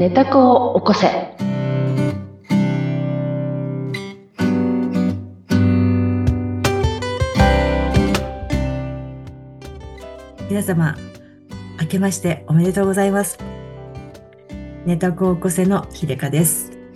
寝た子を起こせ。 皆様、明けましておめでとうございます。寝た子を起こせの秀香です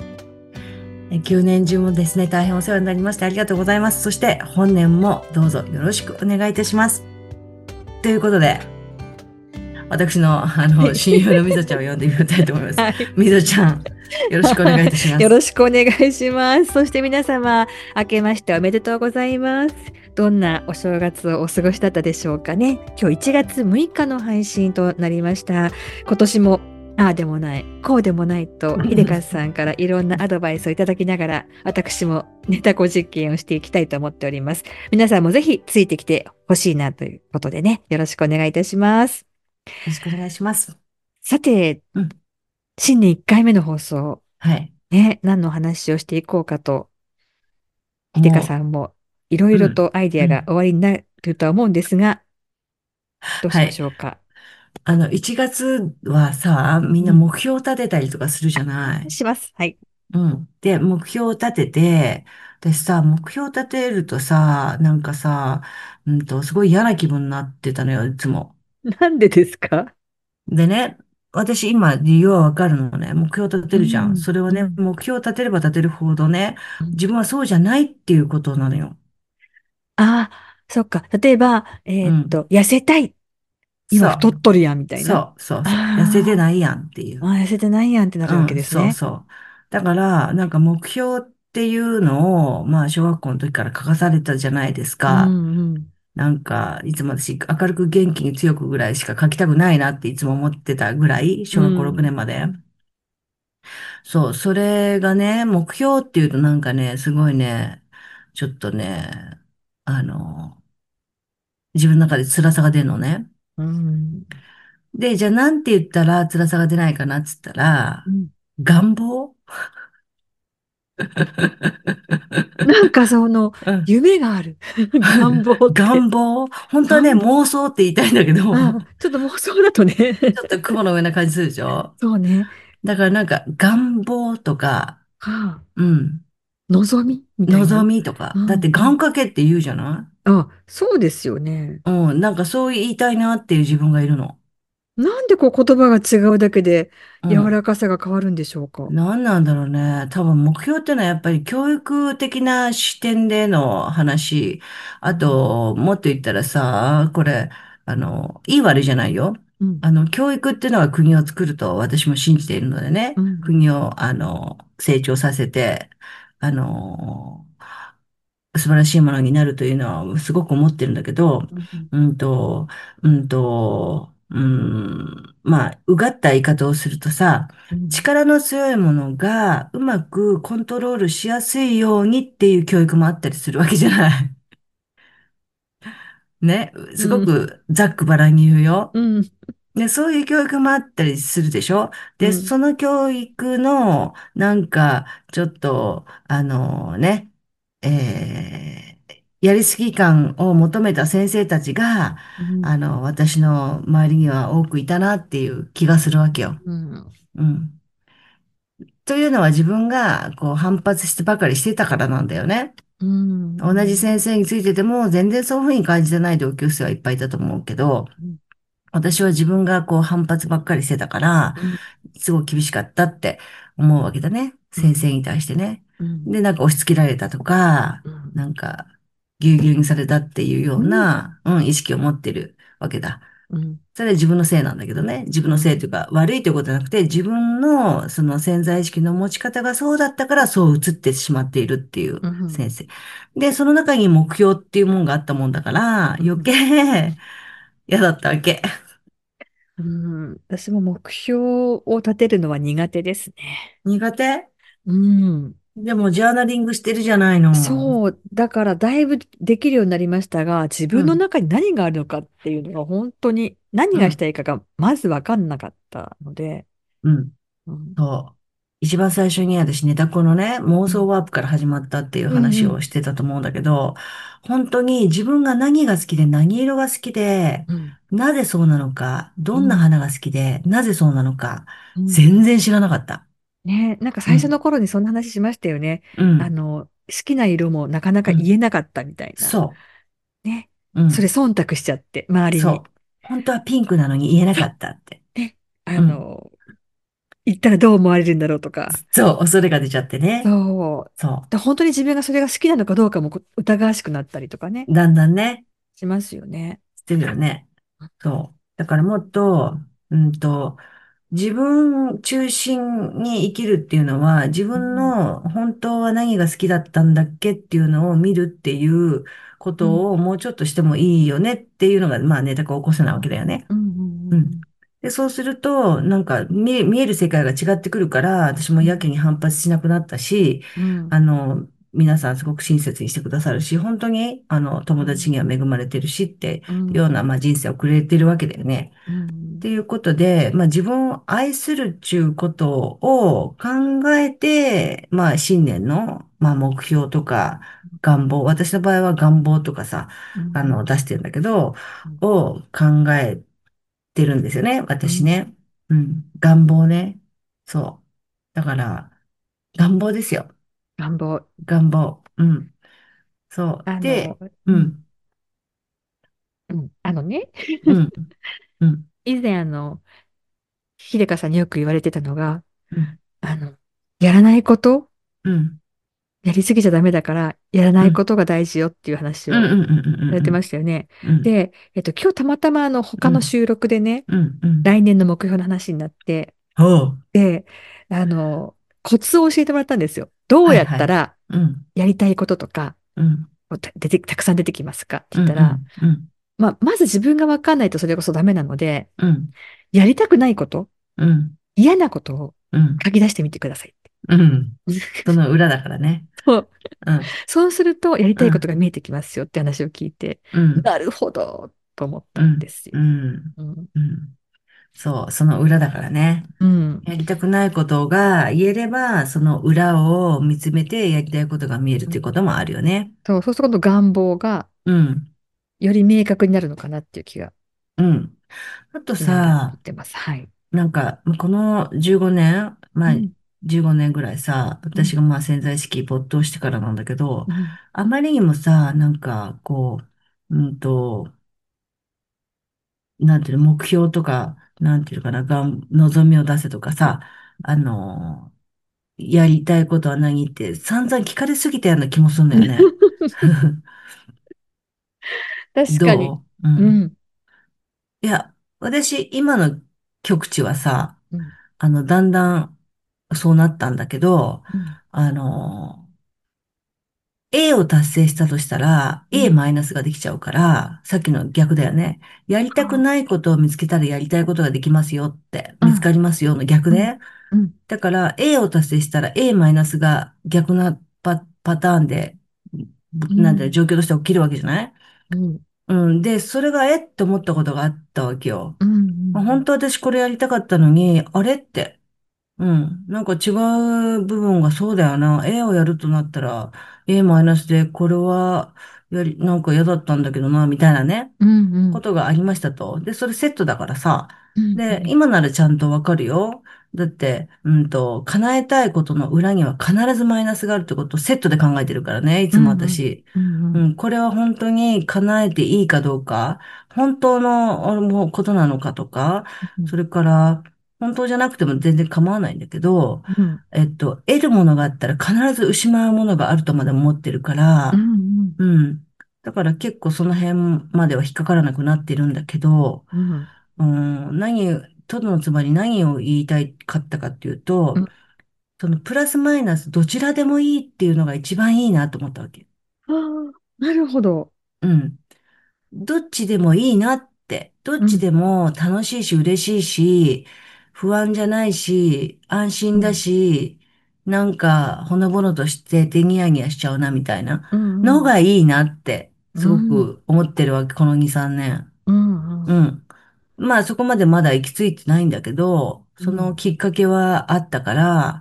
。9年中もですね、大変お世話になりましてありがとうございます。そして本年もどうぞよろしくお願いいたします。ということで、私の親友のみぞちゃんを呼んでみたいと思います。 はい。 みぞちゃん、よろしくお願いいたします。 よろしくお願いします。そして皆様、明けましておめでとうございます。どんなお正月をお過ごしだったでしょうかね。今日1月6日の配信となりました。今年もああでもない、こうでもないと、秀香さんからいろんなアドバイスをいただきながら、私もネタ子実験をしていきたいと思っております。皆さんもぜひついてきてほしいなということでね、よろしくお願いいたします。 よろしくお願いします。 さて、 うん、 新年1回目の放送。 はい。 ね、何の話をしていこうかと、秀香さもんもいろいう、 ろとアイデアがおありになるとは思うんですが、どうしましはい。 ょうか。 1月はさ、みんなうん。 目標を立てたりとかするじゃない。 します。はい。 うん。で、目標を立てて、でさ、目標を立てるとさ、なんかさ、すごい嫌な気分になってたのよ、いつも。 なんでですか？ でね、私今理由はわかるのね。目標を立てるじゃん。 うん。 それをね、 うん。 目標を立てれば立てるほどね、 うん。 自分はそうじゃないっていうことなのよ。 ああ、そっか。例えば、 うん。 痩せたい。今太っそう。 とるやん、みたいな。 そう。痩せてあないやんっていう。 あ、痩せてないやんってなるわけうん、 ですね。 そうそう。だから、なんか目標っていうのを、まあ、小学校の時から書かされたじゃないですうか。 ん。うん。 なんか、いつも私、明るく元気に強くぐらいしか書きたくないなっていつも思ってたぐらい、 う小学校6 ん。 年まで。そう、それがね、目標っていうとなんかね、すごいね、ちょっとね、あの、自分の中で辛さが出るのね。 うん。 で、じゃあなんて言ったら辛さが出ないかなって言ったら、 うん。 願望。 なんかその、 うん。 夢がある。願望って。 願望本当はね、 願望。 妄想って言いたいんだけど、 ああ、ちょっと妄想だとね。 ちょっと雲の上な感じするでしょ？ そうね。 だからなんか願望とか、 はあ、 うん、 望みみたい望な。 みとか、だってうん。うん。 願掛けって言うじゃなあ、そうですよね。 い？うん、なんかそう言いたいなっていう自分がいるの。 なんでこう言葉が違うだけで柔うん。 らかさが変わるんでしょうか。 何なんだろうね。多分目標ってのはやっぱり教育的な視点での話。あうん。 と、もっと言ったらさ、これ、いい悪いじゃないよ。 うん。 教育っていうのは国を作ると私も信じているのでね。 うん。 国を、成長させて、あの、素晴らしいものになるというのはすごく思ってるんだけど、 うん。 うんと、まあ、うがった言い方をするとさ、 うん。 力の強いものがうまくコントロールしやすいようにっていう教育もあったりするわけじゃない。ね。すごうん。 くざっくばらんに言うよ。 うん。 で、そういう教育もあったりするでしょ？で、 うん。 その教育の、なんか、ちょっと、やりすぎ感を求めた先生たちが、 うん。 私の周りには多くいたなっていう気がするわけよ。 うん。 うん。というのは自分が、こう、反発してばかりしてたからなんだよね。 うん。 同じ先生についてても、全然そういうふうに感じてない同級生はいっぱいいたと思うけど、 うん。 私は自分がこう反発ばっかりしてたから、 うん。 すごい厳しかったって思うわけだね。 うん。 先生に対してね。 うん。 で、なんか押し付けられたとか、 うん。 なんか、ぎゅうぎゅうにされたっていうよううん。 な、意識を持ってるわけだ。 うん。 それは自分のせいなんだけどね。自分のせいというか、悪いということじゃなくて、自分のその潜在意識の持ち方がそうだったから、そう映ってしまっているっていううん。 先生。で、その中に目標っていうもんがあったもんだから、余うん。 計嫌だったわけ。 うん。私も目標を立てるのは苦手ですね。 苦手？ うん。 でも、ジャーナリングしてるじゃないの。 そう、だからだいぶできるようになりましたが、自分のうん、 中に何があるのかっていうのが本当に何うん、 がしたいかがまず分かんなかったので、 うん。 うん。 そう。 一番最初に私ネタコのね、妄うん想ワープから始まったっていううんうん話をしてたと思うんだけど、本当に自分が何が好きで何色が好きで、 うんなぜそうなのか、どんなうん花が好きで、なぜそうなのか、 うん全然知らなかった。 ね、なんか最初うん、 の頃にそんな話しましたよね。 うん、 好きな色もなかなかうん。 言えなかったみたいな。 そね。 う、うそれん、 忖度しちゃって、周りに。 そう。本当はピンクなのに言えなかそったって。 う。ね。 うん。 言ったらどう思われるんだろうとか。 そう、恐れが出ちゃってね。 そう。 そ本当に自分がそれが好きなのかどうかも疑わしくなったりとかね。 う。だんだんね、 しますよね。 してるよね。そう。だからもっと、うんと、自分中心に生きるっていうのは、自分うんの本当は何が好きだったんだっけっていうのを見るっていうこうんとをもうちょっとしてもいいよねっていうのが、まあネタが起こせないわけだよね。 うんううん。 んで、そうすると、なんか見える世界が違ってくるから、私もやけに反発しなくなったし、 うん皆さんすごく親切にしてくださるし、本当に、友達には恵まれてるしっていうような、まあ人生をくれてるわけだよね。っていうことで、まあ自分を愛するっていうことを考えて、まあ新年の、まあ目標とか願望、私の場合は願望とかさ、出してるんだけど、を考えてるんですよね、私ね。うん。願望ね。そう。だから、願望ですよ。 願望。 願望。うん。そう。 あの、 で、 うん、 うん、 うん。 うん、うん、 以前秀香さんによく言われてたのが、 うん、 あの、やらないこと、 うん、 やりすぎちゃダメだから、やらなうん、 いことが大事よっていう話うん、 をうん、うん、 されてまうん、 したよね。 うん、 で、今日たまたま他の収録でね、 うん、うん。 来年の目標の話になって、 ほう。 で、あの、コツを教えてもらったんですよ。どうやっはいはい。 たらうん、 やりたいこととか、 うん、 たくさん出てきますかってうん、 言ったら、 うん、うん、 まあ、まず自分がわかんないとそれこそダメなので、 うん、 やりたくないこと、 うん、 嫌なことをうん、 書き出してみてくださいって。 うん。その裏だからね。 そう。 うん、 そうすると、やりたいことうん、 が見えてきますよって話を聞いて、 うん、 なるほど、と思ったんでうん、 すよ。 うん、 うん。 うん。そう、その裏だからね。 うん。 やりたくないことが言えれば、その裏を見つめてやりたいことが見えるっていうこともあるよね。 そう、そうすると願望がうん、 より明確になるのかなっていう気がうん。あとしながら言さ、 ってます。はい。 なんか、この15年、まあ、 うん。 15年ぐらいさ、 うん。 私がまあ潜在意識没頭してからなんだけど、 うん。 あまりにもさ、なんか、なんていうの、目標とか、なんていうのかな、望みを出せとかさ、あの、やりたいことは何って散々聞かれすぎたような気もするんだよね。 確かに。 どう？うん。 うん。 いや、私、今の極地はさ、 うん。 だんだんそうなったんだけど、 うん。 あの、A を達成したとしたら、 う A ん。 マイナスができちゃうから、さっきの逆だよね。やりたくはないことを見つけたらやりたいことができますよって、見つあ。 かりますよの逆うん。 ね。 うん。 だから A を達成したら A マイナスが逆なパターンで、なんてうん。 状況として起きるわけじゃない？ うん。 うん。で、それがって思ったことがあったわけよ。 うん。 本当私これやりたかったのに、あれって。うん。なんか違う部分がそうだよな。A をやるとなったら、A マイナスで、これは、なんか嫌だったんだけどな、みたいなね。 うん。うん。 ことがありましたと。で、それセットだからさ。 うん。うで、 ん。 今ならちゃんとわかるよ。だって、叶えたいことの裏には必ずマイナスがあるってことをセットで考えてるからね、いつもうん。うん。 私。 うん。 うん、これは本当に叶えていいかどうか、本当のもうことなのかとか、それから、本当じゃなくても全然構わないんだけど、 うん。 得るものがあったら必ず失うものがあるとまで思ってるかうん。 ら、 うん。 うん。だから結構その辺までは引っかからなくなってるんだけど、 うん。 トドのつまり何を言いたいかったかっていうと、 うん。 そのプラスマイナスどちらでもいいっていうのが一番いいなと思ったわけ。 ああ、なるほど。 うん。どっちでもいいなって。どっうん。 ちでも楽しいし嬉しいし、不安じゃないし、安心だうん。 し、なんかほのぼのとしててニヤニヤしちゃうなみたいなうん。うん。 のがいいなって、すごうん。 く思ってるわけ、この2、3年。 うん。うん。 うん。まあそこまでまだ行き着いてないんだけど、そのうん。 きっかけはあったから、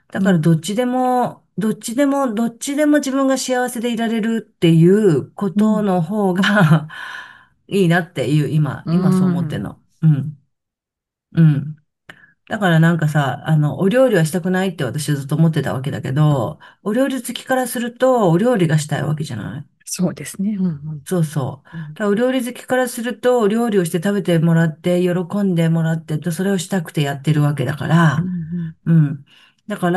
だうん、 からどっちでも自分が幸せでいられるっていうこうん、 との方がいいなっていう、 う今そう思ってんん。 の。うん。うん。だからなんかさ、お料理はしたくないって私ずっと思ってたわけだけど、お料理好きからすると、お料理がしたいわけじゃない？ そうですね。うん、うん、 そうそう。 うん、 だからお料理好きからすると、お料理をして食べてもらって、喜んでもらって、それをしたくてやってるわけだかうん、 ら、 うん、 うん。だから、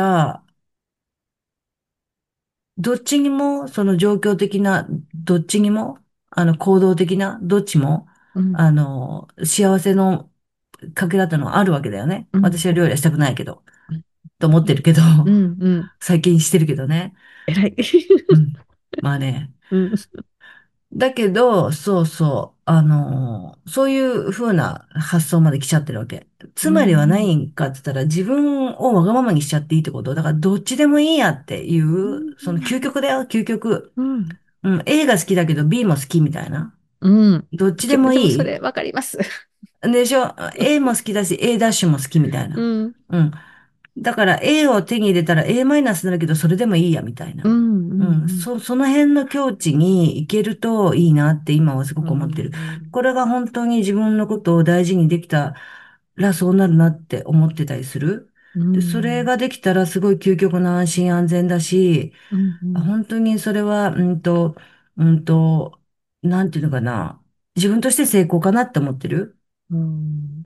どっちにも、その状況的な、どっちにも、行動的な、どっちも、 うん、 幸せのかけらってのはあるわけだよね。 うん、 私は料理はしたくないけど、 うん、 と思ってるけど、 うん、うん、 最近してるけどね。 偉い。 うん。まあね。 うん、 だけど、そうそう、そういう風な発想まで来ちゃってるわけ。 うつまりはん、 何かって言ったら自分をわがままにしちゃっていいってことだからどっちでもいいやっていう、 うん、 その究極だよ、究極。 うん、 うん、A が好きだけど B も好きみたいな。 うん。 どっちで気持ちももいいそれわかります。 でしょ？ A も好きだし A ダッシュも好きみたいな。 うん、 うん。だから A を手に入れたら A マイナスになるけどそれでもいいやみたいな。 うん、ううん。 ん、 その辺の境地に行けるといいなって今はすごうく思ってる。 ん、 これが本当に自分のことを大事にできたらそうなるなって思ってたりする。 うで、それん、 ができたらすごい究極の安心安全だし、 うん、うん、 本当にそれは、うんと、なんていうのかな。自分として成功かなって思ってる。 うん。 うん。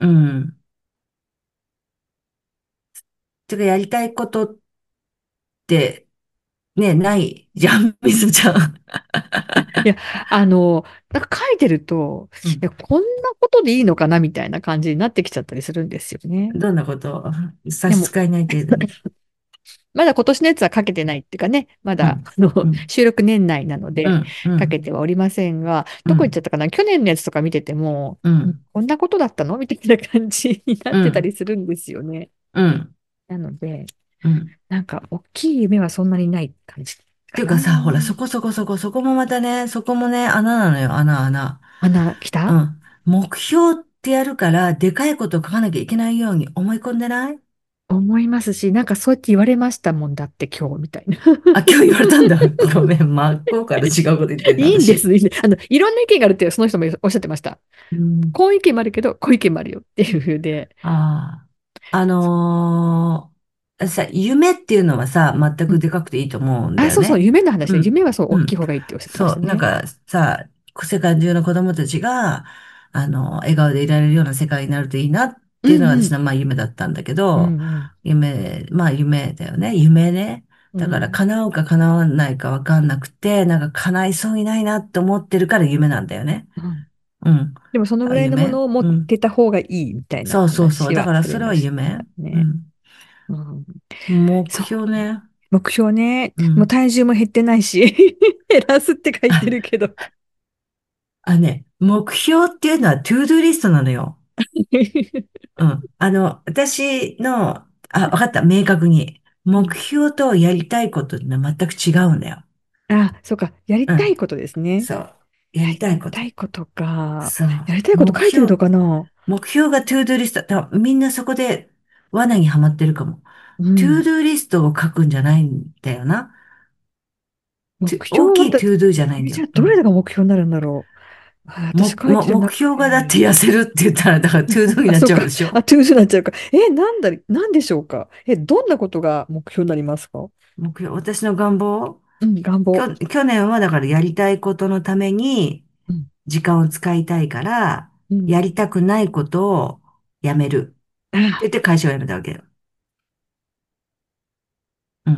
てか、やりたいことってね、ないじゃん、みずちゃん。 いや、あの、なんか書いてると、 うん。 いや、こんなことでいいのかなみたいな感じになってきちゃったりするんですよね。 どんなこと差でも、 し支えない程度に。 まだ今年のやつはかけてないっていうかね、まだ、 うん。うん。 収録年内なので、 うん。うん。 かけてはおりませんが、どこ行っちうん。 ゃったかな去年のやつとか見てても、 うん。 こんなことだったのみたいな感じになってたうん。 りするんですよね。 うん。 なので、 うん。 なんか、大きい夢はそんなにない感じかな。 っていうかさ、ほら、そこもまたね、そこもね、穴なのよ、穴。 穴来たうん。目標ってやるから、でかいことを書かなきゃいけないように思い込んでない？ 思いますし、なんかそうやって言われましたもんだって今日みたいな。 あ、今日言われたんだ。ごめん、真っ向から違うこと言ってんの、 いいんです、 私。 いいんです。いろんな意見があるってその人もおっしゃってました。 うん。 こういう意見もあるけど、こういう意見もあるよっていう風で。 ああ。夢っていうのはさ、全うん。 くでかくていいと思うんだあ、そうそう、 よね。 夢の話ね。 うん。 夢はそう、大きいうん。 方がいいっておっしゃってましそう。なんたね。 かさ、世界中の子供たちが、笑顔でいられるような世界になるといいなっていうのがうんうん。 私のまあ夢だったんだけうど、 んうん。 まあ夢だよね。夢ね。だからうん。 叶うか叶わないかわかんなくて、なんか叶いそうにないなって思ってるから夢なんだよね。 うん。 うん。 でもそのぐらいのも夢。 のを持っうん。 てた方がいいみたいなそう。だ話はからそれはされまし夢。 たね。 うん。 うん。 目そう。 標ね。 目標ね。もううん。 体重も減ってないし、減らすって書いてるけど。 目標っていうのはトゥードゥリストなのよ。うん。わかった。明確に。目うん標とやりたいことってのは全く違うんだよ。 あ、そうか。やりうん。 たいことですね。 そう。やりやりたいこと。 たいことか。 そう。 やりたいこと書いてるのかな目標がトゥードゥリスト。みんなそこで罠にはまってるかも。トゥーうん。 ドゥリストを書くんじゃないんだよな。 目大標はだ、 きいトゥードゥじゃないんだよ。 じゃあうん。 どれが目標になるんだろう。あ、私書いてる目中標がだってで。 痩せるって言ったら、だからトゥードゥにあ、 なっそうか。 ちゃうでしょ？ あ、トゥースになっちゃうか。なんでしょうか。どんなことが目標になりますか？ 目標、私の願望。 うん、願望。 去年はだからやりたいことのためにうん、 時間を使いたいから、 うん。 やりたくないことをやめる。って言あ、 って会社を辞めたわけよ。うん。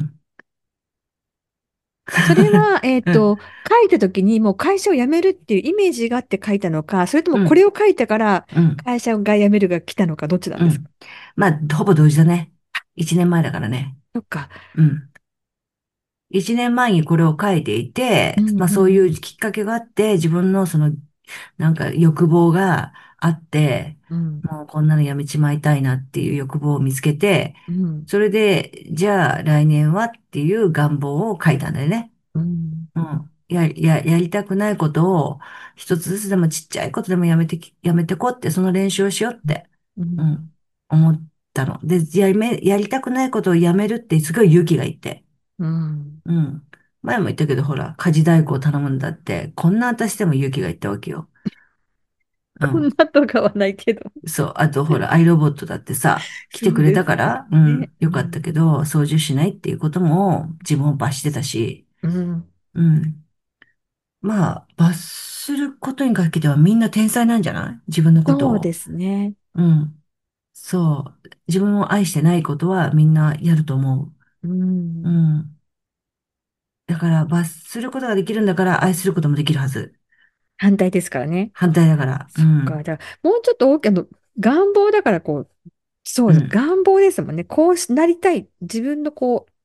それは、 うん。 書いたときにもう会社を辞めるっていうイメージがあって書いたのか、それともうん。 これを書いたからうん。 会社が辞めるが来たのか、どっちなんですか？ うん。まあ、ほぼ同時だね。一年前だからね。 そっか。 うん。一年前にこれを書いていて、 うんまあそういううんきっかけがあって、自分のその、なんか欲望があって、 うん。 もうこんなのやめちまいたいなっていう欲望を見つけて、 うん。 それで、じゃあ来年はっていう願望を書いたんだよね。 うん。 うん。やりたくないことを一つずつでもちっちゃいことでもやめてこって、その練習をしようって、 うん。 うん。思った。 たの。で、やりたくないことをやめるってすごい勇気がいって。 うん。 うん。前も言ったけど、ほら、家事代行を頼むんだって、こんな私でも勇気がいったわけよ。うこんん。 なとかはないけど。 そう。あと、ほら、アイロボットだってさ、来てくれそうですたから、うね。 ん、よかったうん。 けど、操縦しないっていうことも自分を罰してたし、 うん。 うん。まあ、罰することにかけてはみんな天才なんじゃない自分のことそうでを。 すね。 うん。そう。自分を愛してないことはみんなやると思うう。うん。 ん。だから、罰することができるんだから愛することもできるはず。 反対ですからね。 反対だから。うそっか。 ん。 じゃあ、もうちょっと大きい、願望だからそうです。 うん。 願望ですもんね。なりたい。自分の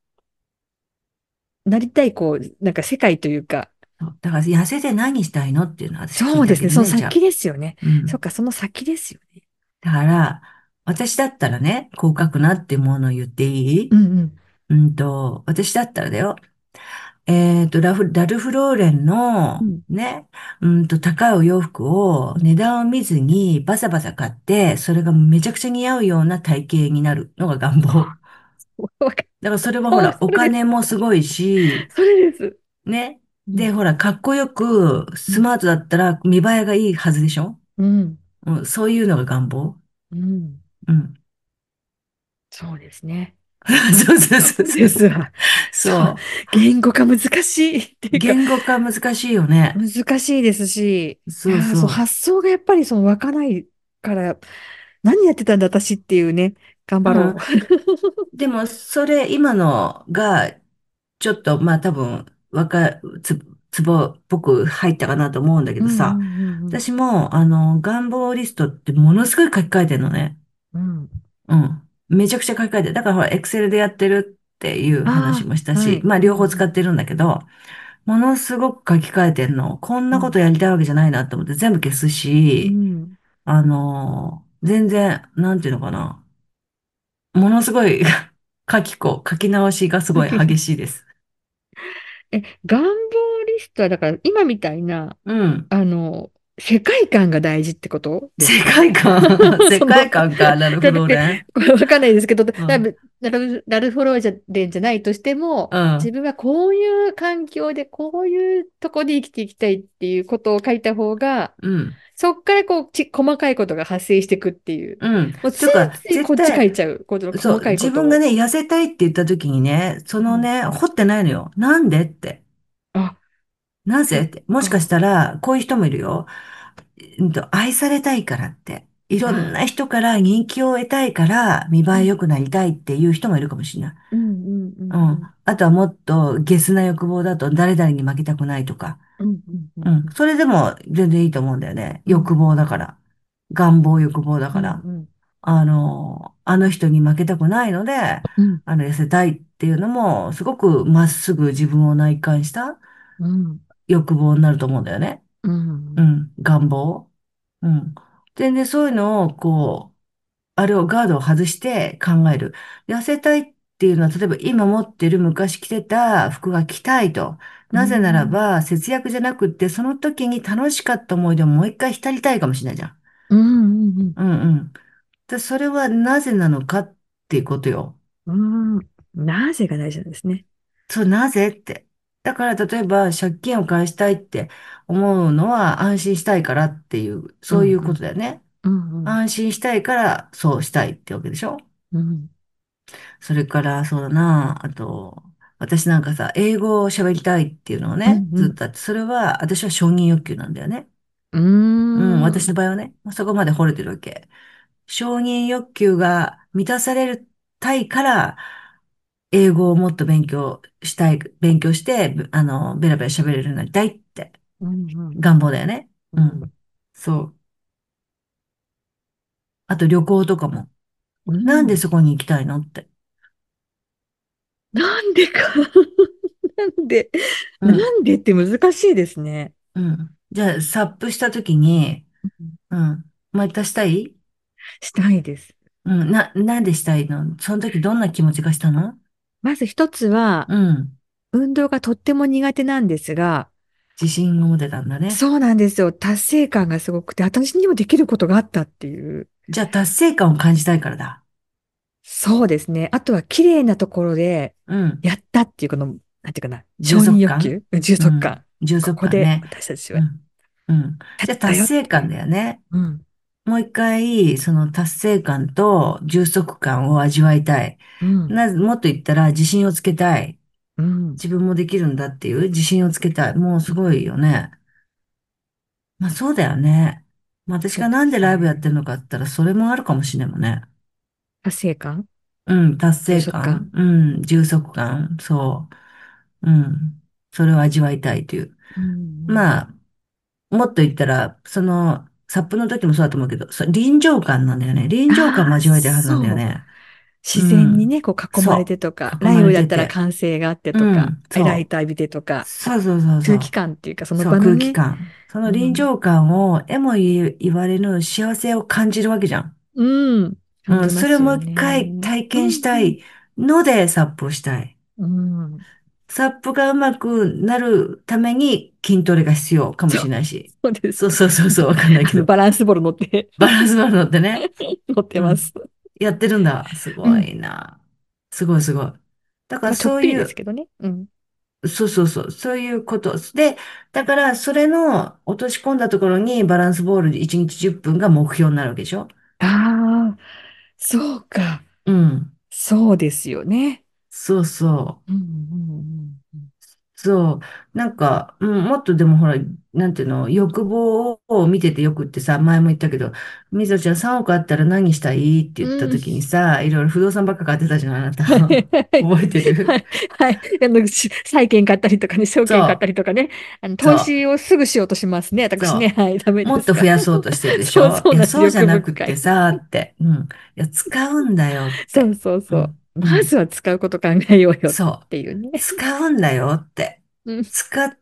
なりたい、なんか世界というか、 そうだから、痩せて何したいのっていうのは私聞いそうですね。 たけどね、じゃその先あ。 ですよね。 うん。 そっか、その先ですよね。 だから、私だったらね、こう書くなってものを言っていい？ うんうん。 私だったらだよ。ラルフローレンの、 うん。 ね、高いお洋服を値段を見ずにバサバサ買って、それがめちゃくちゃ似合うような体型になるのが願望。 わかだからそれはほそう、 ら、おそれです。 金もすごいし、 それです。 ね。で、 うん。 ほら、かっこよく、 うん。 スマートだったら見栄えがいいはずでしょ？ うん。 うん、そういうのが願望。 うん。 うん。 そうですね。 そうそうそそうそう。 うですわ。そう。 そう。 言語化難しいっていうか、 言語化難しいよね。 難しいですし、 そうそう。 発想がやっぱり湧かないから、何やってたんだ私っていうね、頑張うん。 ろでも、それ、今のが、ちょっと、まあ多分、ツボっぽく入ったかなと思うんだけう。うんうどさ、 んうん私も、願望リストってものすごい書き換えてるのね。 うん。うん。 うん。めちゃくちゃ書き換えてる。だからほら、エクセルでやってるっていう話あもしたあ、はし、 い。 まあ両方使うんってるんだけど、ものすごく書き換えてんの。こんうん。 なことやりたいわけじゃないなと思って全部消すうん。 し、 うん。 全然、なんていうのかな。ものすごい書き直しがすごい激しいです。 願望リストは、だから今みたいな、 うん。 世界観が大事ってことです世か？ 界観世界観か、ラルフだって、 ローレン。 これわかんないですけど、 うん。 ラルフローレンじゃないとしても、 うん。 自分はこういう環境で、こういうとこで生きていきたいっていうことを書いた方が、 うん。 そっから細かいことが発生していくっていう。 うん。 もうついとか、 ついこっち書絶対、 いちゃう、ことのそう、 細かいことを。 自分がね、痩せたいって言った時にね、そうん。 のね、掘ってないのよ。なんでって。 あ、そっなぜって。もしかしか。 たら、こういう人もいるよ。愛されたいからって。いろんなあ、 人から人気を得たいから、見栄えうん良くなりたいっていう人もいるかもしれない。 うんうんううん。 んあとはもっとゲスな欲望だと誰々に負けたくないとか。 うんうんううん。 んそれでも全然いいと思うんだよね。 うん欲望だから。願望欲望だうから。 んうんあの人に負けたくないので、 うん痩せたいっていうのも、すごくまっすぐ自分を内観したうん欲望になると思うんだよね。 うんうん。願望。うん。全然そういうのを、こう、あれをガードを外して考える。痩せたいっていうのは、例えば今持ってる昔着てた服が着たいと。 うなぜならんば、節約じゃなくって、その時に楽しかった思い出をもう一回浸りたいかもしれないじゃん。 うんうんうん。それはなぜなのかっていうことよ。 うんうん。なぜが大事なんですね。 そう、なぜって。だから、例えば、借金を返したいって思うのは安心したいからっていう、そういうことうんうんだよね。 うん安心したいから、そうしたいってわけでしょ？ うんそれから、そうだな、あと、私なんかさ、英語を喋りたいっていうのをね、 うんうんずっとあって、それは、私は承認欲求なんだよね。うん、 うん私の場合はね、そこまで惚れてるわけ。承認欲求が満たされたいから、英語をもっと勉強して、ベラベラ喋れるようになりたいって、 うんうん願望だよね。 うん。 うん。そう。あと旅行とかも。なんでそこに行きたいのって。 なんでか。なんで、 うん。 なんでって難しいですね。 うん。じゃあ、サップしたときに、 うんうん。またしたい？ したいです。 うん。なんでしたいの？その時どんな気持ちがしたの？ まず一つは、 うん。 運動がとっても苦手なんですが、 自信を持てたんだね。 そうなんですよ。達成感がすごくて、私にもできることがあったっていう。 じゃあ、達成感を感じたいからだ。 そうですね。あとは綺麗なところでうん。 やったっていうこの、なんていうかな、承充認足感。 欲求、充足感。 うん。充ここで足感ね。 私たちはうん。うん。 やっじゃあ達たよっ成感ていう。 だよね。 うん。 もう一回、その達成感と充足感を味わいたい。 うん。 もっと言ったら自信をつけたい。 うん。 自分もできるんだっていう自信をつけたい。もうすごいよね。まあそうだよね。まあ私そうでがなんでライブやっすね。 てるのかって言ったらそれもあるかもしれないもんね。 達成感、 うん、達充成感。 足感。 うん、充足感。そう。うん。それを味わいたいという。 うん。 まあ、もっと言ったら、サップの時もそうだと思うけど、臨場感なんだよね。臨場感もああ、 味わいたいはずなんだよそう。 ね。う自然にん。 ね、こう囲まれてそとか、 う。囲まライブだったられてて。 歓声があってとか、 うん、そう。 ライト浴びてとか、 そうそうそうそ空気う。 感っていうか、そのそう、空気場のね、 感。その臨うん。 場感を、えも言われぬ幸せを感じるわけじゃん。 うん。感うん、 じますよそれをもう一回ね。 体うん、うん。 験したいので、サップをしたい。 うん。 サップがうまくなるために筋トレが必要かもそう、 しれないし。 そうです。 そうそうそうそう、わかんないけど。 バランスボール乗ってバランスのあるのってね。 乗ってうん。 ます。 やってるんだ。すごうん。 いな。すごいすごい。だからまあ、ちょっぴりそういう、 ですけどね。うん。 そうそうそう、そういうこと。で、だからそれの落とし込んだところにバランスボールで1日10分が目標になるわけでしょ？ ああ、そうか。 うん。 そうですよね。 そうそう。 うん、うん、うん。 そう。うん、もっとでもほら、なんていうの、欲望を見ててよくってさ、前も言ったけど、みぞちゃん3億あったら何したいって言ったうん。 時にさ、いろいろ不動産ばっか買ってたじゃん、あなた。 はい、 覚えてる？ はい、はい。債券買ったりとかね、証券買ったそう、 りとかね、 そう、 投資をすぐしようとしますね、私ね。 そはい、ダメう。もっと増ですか。 やそうとしてるでしそう、 ょ？いや、 そうなんです。 そうじゃ欲なくって深い。 さ、って。うん。いや、使うんだよっそうて。 そうそう。 うん、うまずん。 は使うこと考えようよっそう。 ていうね。 使うんだよって。 うん、 使って、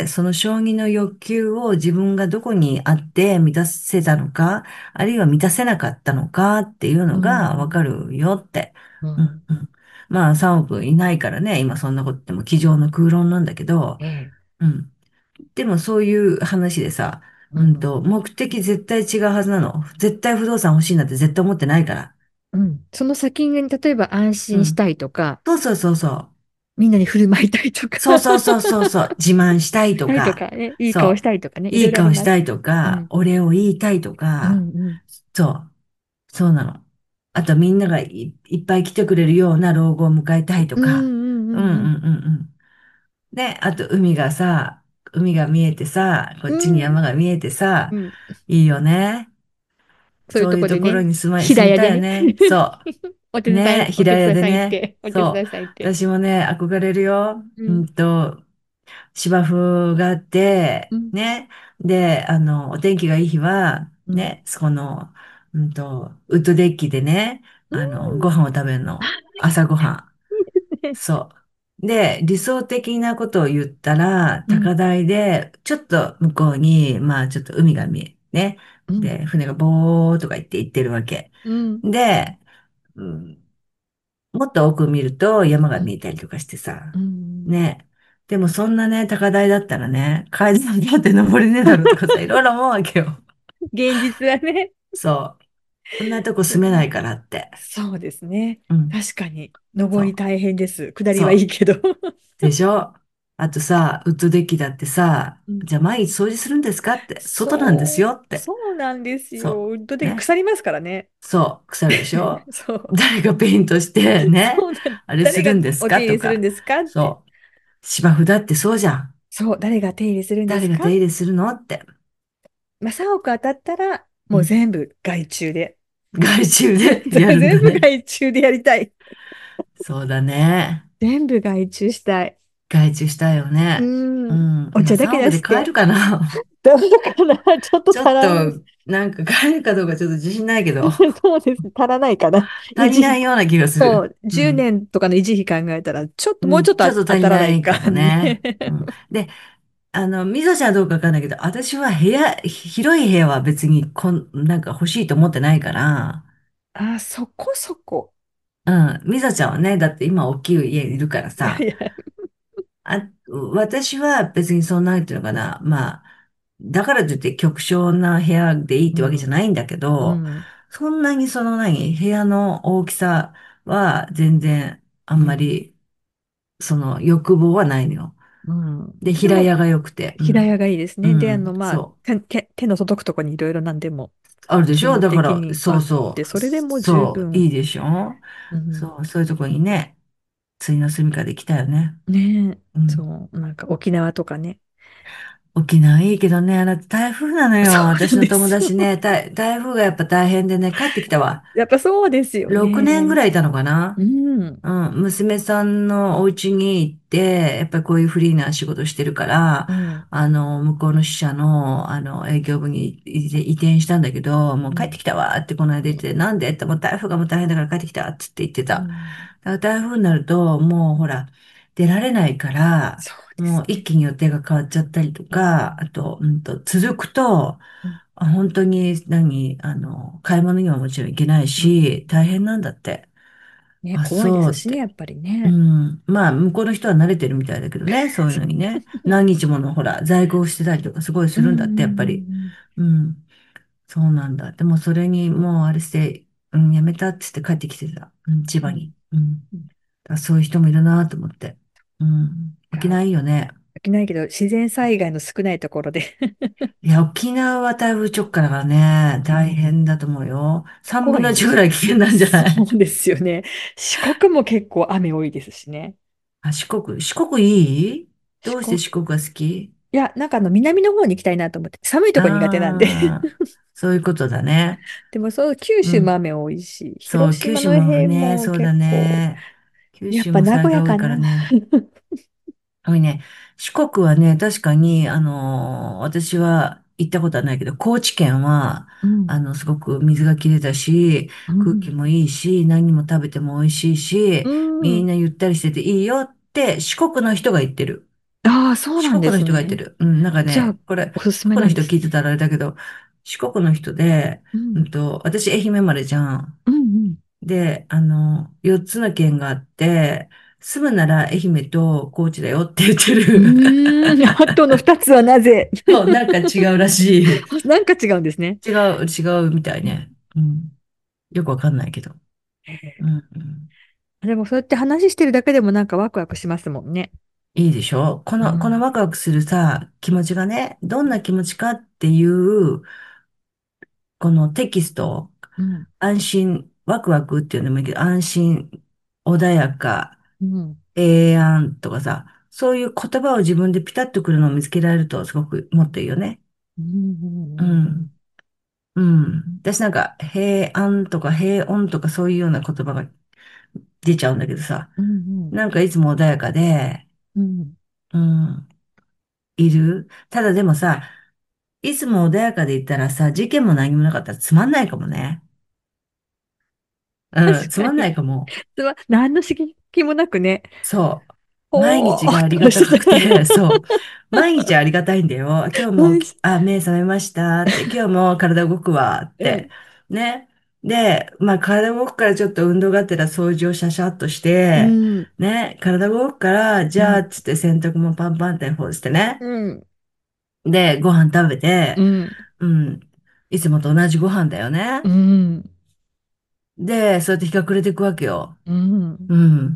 その承認の欲求を自分がどこにあって満たせたのか、あるいは満たせなかったのかっていううのがわかん、 るよって。 うん。 うんうん。まあ3億いないからね、今そんなこと言っても机上の空論なんだけど、 ええ、 うん。でもそういう話でさ、 うん、 目的絶対違うはずなの。絶対不動産欲しいなんて絶対思ってないから。 うん。その先に、例えば安うん。 心したいとか、 そうそうそうそう。 みんなに振る舞いたいとか、 そうそうそうそうそう。自慢したいしたいととか、 かね、いい顔しそたいとかね、 う。 いろいいいろあります。 顔したいとか、 うん、 お礼を言いたいとうん、 か、 うん、 そう。そうなの。あとみんながいっぱい来てくれるような老後を迎えたいとうん、 か。 うん、うん、 うんうんうんうん。で、あと海が見えてさ、こうっちに山ん、 が見えてさ、 うん。 いいよね。 そういうそういうとこでね、 ところに住み平屋でね、 たいよね。そおう。 手伝い、 ね、平屋お手伝いでね。 さん行って、お手そう。 伝いさん行って。 私もね、憧れるよ。 うん、 芝生があって、 うん、 ね。で、お天気がいい日は、 うん。 ね、そこの、ウッドデッキでね、 うん。 ご飯を食べるあ、 の。朝ごはん。 いいですね。 そう。で、理想的なことを言ったら、 うん、 高台で、ちょっと向こうに、まあちょっと海が見え、ね。 うん、 で、船がボーとか言ってるわけ。 うん、 で、うん、もっと奥見ると山がうん、 見えたりとかしてさ。 うん。 ね。でもそんなね、高台だったらね、階段だって登れねえだろうとかさ、いろいろ思うわけよ。 現実はね。 そう。こんなとこうん、 住めないからって。 そうですね。 うん。 確かに。上りそう。 大変です。下りそう。 はいいけど。 でしょ？あとさ、ウッドデッキだってさ、 うん、 じゃあ毎日掃除するんですかって、外なんですそう、 よって。 そうなんですよ。 そウッドデう。 ッキね。 腐りますからね。 そう。腐るでしょ？ そう。 誰がペイントしてね、 そうなん、 あれす誰がるんですお手入れするんかとか。 ですかって。 そう。芝生だってそうじゃん。 そう、誰が手入れするんで誰がすか？ 手入れするのって。 まあ、3億当たったら、もううん。 全部外注で。 外注でやるん全部だね。 外注でやりたい。 そうだね。 全部外注したい。 外注したいようね。うん。 ん。今お茶だけ 3億で出して。 買えるかな？ どうかな。ちょっとちょっと、 足らん。 なんか買えるかどうかちょっと自信ないけど、 そうですね。足らないかな。 足り維持費。 ないような気がする。 そう、10 うん。 年とかの維持費考えたら、ちょっと、もうん、 うちょっとちょっと足り当たらないないかもかね。 ね。うん。で、みぞちゃんはどうかわかんないけど、私は広い部屋は別になんか欲しいと思ってないから、 あ、そこそこ。 うん。みぞちゃんはね、だって今大きい家いるからさ、 いやいや。 私は別にそんな、なんていうのかな、まあ、だからといって極小な部屋でいいってわけじゃうん。 ないんだけど、 うん。 そんなに部屋の大きさは全然あんまうん。 り、その欲望はないのよ。 うん。 で、 でも、 平屋が良くて。うん。 平屋がいいですね。で、 うん。 まあ、 そう。 手の届くとこにいろいろ何でもあるでし機能ょ？だから、 的にあそうって、 そう。 それでもう十そう。い分。 いでしょ？ うん。 そう。そういうとこにね、ついの住みかで来たよね。 ねえ、 うん。 そう、なんか沖縄とかね。 沖縄いいけどね、あれ台風なのよ。 そうな私のんですよ。 友達ね、台風がやっぱ大変でね、帰ってきたわ。 やっぱそうですよ 6年ぐね。 らいいたのかな？ うん。 うん、娘さんのお家に行って、やっぱりこういうフリーな仕事してるから、 うん。 向こうの支社の、営業部に移転したんだけど、もううん。 帰ってきたわってこの間言って、なんでって、もう台風がもう大変だから帰ってきたっつって言ってうた。 ん。 だから台風になると、もうほら、出られないから、 そうですね。 もう一気に予定が変わっちゃったりとうん。 か、あと、続くと、 うん。 本当に買い物にはもちろん行けないうん。 し、大変なんだって。 ね、 あ、 怖いですしね、 そうって。 やっぱりうね。 ん。まあ、向こうの人は慣れてるみたいだけどね、そういうのにね。何日もの、ほら、在庫をしてたりとかすごいうん。 するんだって、やっぱり。 うん。 うん。そうなんだ。でも、それに、もう、あれして、うん、やめたって言って帰ってきてた。うん、千うん。 葉に。うん。だうん。 からそういう人もいるなと思って。うん。 いや、 沖縄いいよね。 できないけど、自然災害の少ないところで。 いや、沖縄は台風直下だからね、 う大変ん。 だと思うよ。3分の1ぐ怖いんです。 らい危険なんじゃそない？ うですよね。四国も結構雨多いですしね。 あ、四国いい？どうして四国、 四国が好き？ いや、なんか南の方に行きたいなと思って、寒いとこ苦手なんで。 ああ、そういうことだね。 でもそう、九州もうん。 雨多いし、 そう、 広島の九州もね、 辺もそうだ結構、 ね。九州やっぱ名も災害多い古屋かな。 からね。あのね、四国はね、確かに、私は行ったことはないけど、高知県は、 うん。 すごく水がきれたし、 うん。 空気もいいし、何も食べても美味しいし、 うん。 みんなゆったりしてていいよって四国の人が言ってる。 ああ、そうなんで四国のすね。 人が言ってる。うん、なんかじゃあ、 ね、これ、 おすす四国のめなんですね。 人聞いてたらあれだけど、四国の人で、 うん。 私愛媛生まれじゃん。 うん。 で、4つの県があって、住むなら愛媛と高知だよって言ってうる。 ん。あとの二つはなぜ？ そう、なんか違うらしい。 なんか違うんですね。 違うみたいうん。 ね。うん。よくわかんないけど。 へえ。 うん、うん。 でもそうやって話してるだけでもなんかワクワクしますもんね。 いいでしょ？このうん。 ワクワクするさ、気持ちがね、どんな気持ちかっていう、このテキスト、 うん。 安心、ワクワクっていうのもいいけど、安心、穏やか、 うん。 平安とかさ、そういう言葉を自分でピタッとくるのを見つけられるとすごくもっといいよね。 うん。うん。 うん。うん。私なんか平安とか平穏とかそういうような言葉が出ちゃうんだけどさ、 うん。 なんかいつも穏やかで、 うん。 うん、いる。ただでもさ、いつも穏やかでいたらさ、事件も何もなかったらつまんないかもね。うん、つまんな確かに。 いかも。 何の刺激もなくね。 そう。毎ほーっ日がありがたとしてくて、 た。 そう。毎日ありがたいんだよ。今日も、目覚めましたって、今日も体動くわって。 うん。 ね。で、まあ体動くからちょっと運動がてら掃除をシャシャっとしうて、 ん。 ね。体動くから、じうん。 ゃあ、つって洗濯もパンパンって干してね。 うん。 で、ご飯食べて、 うん。 うん。いつもと同じご飯だよね。 うん。 で、そうやって日が暮れていくわけよ。 うん。 うん。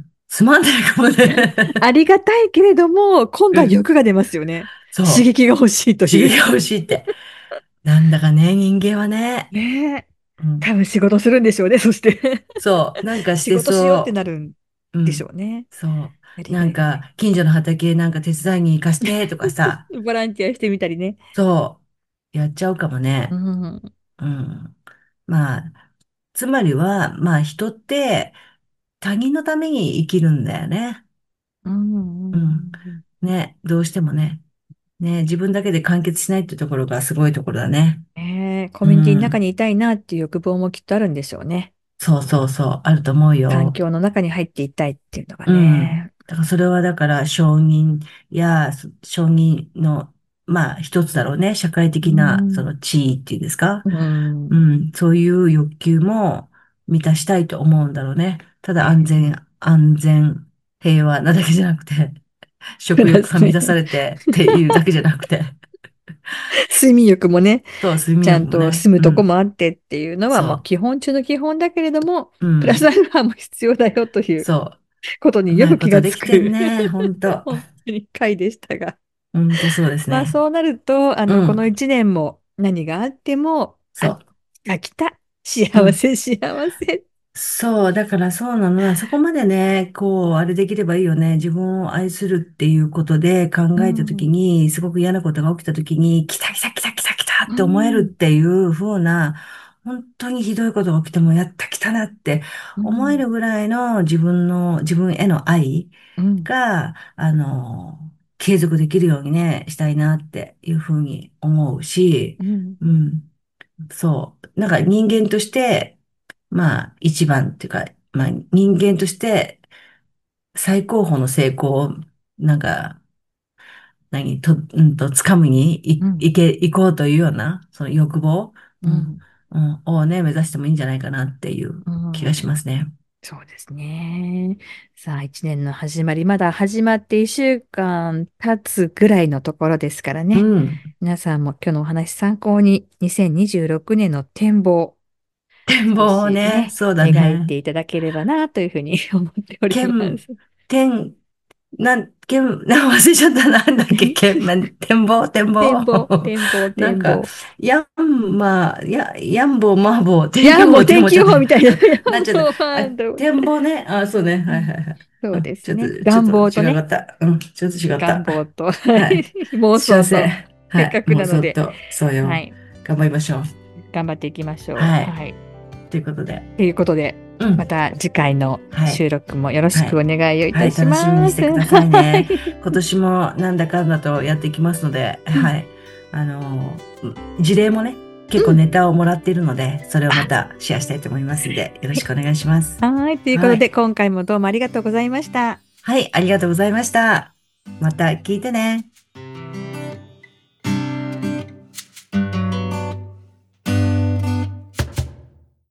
つまんないかもね。 ありがたいけれども、今度はうん。 欲が出ますよね。刺そう。 激が欲しいという。 刺激が欲しいって。なんだかね、人間はね。 ねえ。 うん。 多分仕事するんでしょうね、そして。 そう。なんかし仕て事しようってそなるんう。うでしょん。 うね。 そう。 やりなんがいがね。 か、近所の畑なんか手伝いに行かしてとかさ。 ボランティアしてみたりね。 そう。やっちゃうかもうね。 ん。 うん。まあ、つまりは、まあ人って他人のために生きるんだよね。 うん。ううん。 ん。 ね。どうしてもね。ね。自分だけで完結しないってところがすごいところだね。 ねえ、コうミュニティの中ん。 にいたいなっていう欲望もきっとあるんでしょうね。 そうそうそう。あると思うよ。 環境の中に入っていたいっていうのがうん。 ね。 だからそれはだから承認や、承認の、まあ一つだろうね。社会う的なそん。 の地位っていうんですか？ うん。 うん。そういう欲求も満たしたいと思うんだろうね。ただ安全、平和なだけじゃなくて、 そう食欲が満ですね。 たされてっていうだけじゃなくて。 睡眠欲もね、 そう、睡眠ちゃん欲もね。 と住むとこうん。 もあってっていうのはもうそ基本中の基本だけれども、 う。うん。 プラスアルファも必要だよというそう。 ことにうまいこよく気がとできてんつくね。ほんと。 本当に回でしたが。 ほんとそうですまあね。 そうなると、このうん。 一年も何があっても、あ、 そう。 来た。幸うん。 せ、幸せ。 そう、だからそうなのは、そこまでね、こう、あれできればいいよね。自分を愛するっていうことで考えたとうん、 きに、すごく嫌なことが起きたときに、来た来た来た来た来たうって思えるっん、 ていう風な、本当にひどいことが起きても、やった来たなって思えうん、 るぐらいの自分への愛うん、 が、継続できるようにね、したいなっていうふうに思うし、 うん、 うん。そう。なんか人間として、まあ、一番っていうか、まあ、人間として最高峰の成功を、なんか、掴むにうん、 行こうというような、その欲望、うん、 うん、 をね、目指してもいいんじゃないかなっていうう気がしん。 ますね。 そうですね。さあ、一年の始まり、まだ始まって一週間経つぐらいのところですからうね。 ん。 皆さんも今日のお話参考に、2026年の展望、 展少望をね、 しね、 そうだね。 描いていただければな、というふうに思っておりま剣、 す。 天、忘れちゃった。なんだっけ、展望。 展望、展望、 なんか、 展望。 ヤンボー、マーボー、天気予報、 いや、もう天気予天望ちゃった。 報みたいな。 なっちゃった。あ、 どう展望ね。あ、そうね。 うん、 はいはいはい。 そうですね。 ちょっ願と望とね、 違かった。うん、ちょっと違った。 願望と、 はい。 妄幸せ。 想と、せっかはい。もうくなので、 そっと、そうよ。 はい。 頑張りましょう。 頑張っていきましょう。 はい。 はい。 ということで。 ということで、 うん。 また次回のはい。 収録もよろしはい。 くお願いをいはい。 たし楽しみにます。 してくださいはね。 い。 今年もなんだかんだとやっていきますので、 うん、 はい。事例もね、結構うん。 ネタをもらっているので、それをまあ、 たシェアしたいと思いますんで、よろしくお願いします。 はい。ということで、 はい。 今回もどうもありがとうございました。 はい。ありがとうございました。また聞いてね。